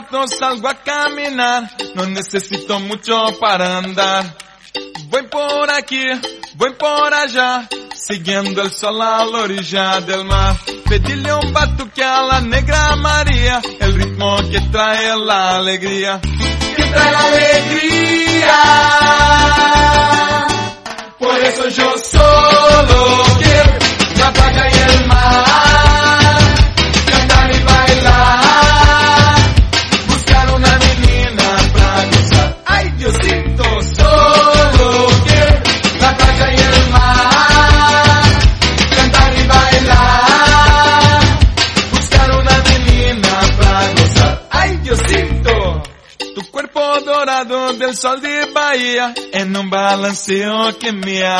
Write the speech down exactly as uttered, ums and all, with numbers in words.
rato salgo a caminar, no necesito mucho para andar. Voy por aquí, voy por allá, siguiendo el sol a la orilla del mar. Pedirle un batuque a la negra María, el ritmo que trae la alegría, que trae la alegría. Por eso yo solo quiero la playa y el mar, cantar y bailar, buscar una menina pra gozar. Ay, Diosito, solo quiero la playa y el mar, cantar y bailar, buscar una menina pra gozar. Ay, Diosito, tu cuerpo dorado del sol de Bahía, en un balanceo que me